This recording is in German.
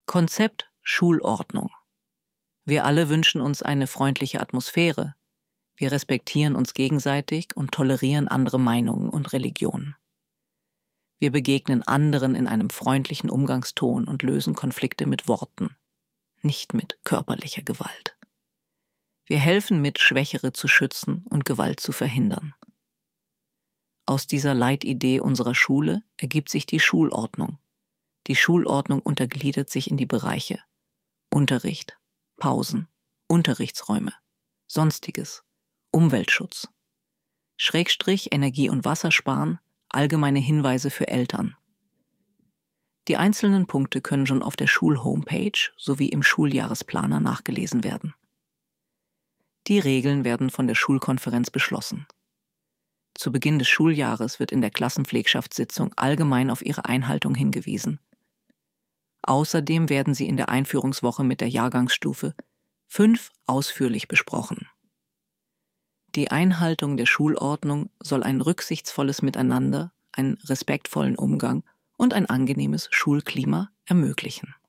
Konzept Schulordnung. Wir alle wünschen uns eine freundliche Atmosphäre. Wir respektieren uns gegenseitig und tolerieren andere Meinungen und Religionen. Wir begegnen anderen in einem freundlichen Umgangston und lösen Konflikte mit Worten, nicht mit körperlicher Gewalt. Wir helfen mit, Schwächere zu schützen und Gewalt zu verhindern. Aus dieser Leitidee unserer Schule ergibt sich die Schulordnung. Die Schulordnung untergliedert sich in die Bereiche Unterricht, Pausen, Unterrichtsräume, Sonstiges, Umweltschutz, Schrägstrich Energie- und Wassersparen, allgemeine Hinweise für Eltern. Die einzelnen Punkte können schon auf der Schulhomepage sowie im Schuljahresplaner nachgelesen werden. Die Regeln werden von der Schulkonferenz beschlossen. Zu Beginn des Schuljahres wird in der Klassenpflegschaftssitzung allgemein auf ihre Einhaltung hingewiesen. Außerdem werden sie in der Einführungswoche mit der Jahrgangsstufe 5 ausführlich besprochen. Die Einhaltung der Schulordnung soll ein rücksichtsvolles Miteinander, einen respektvollen Umgang und ein angenehmes Schulklima ermöglichen.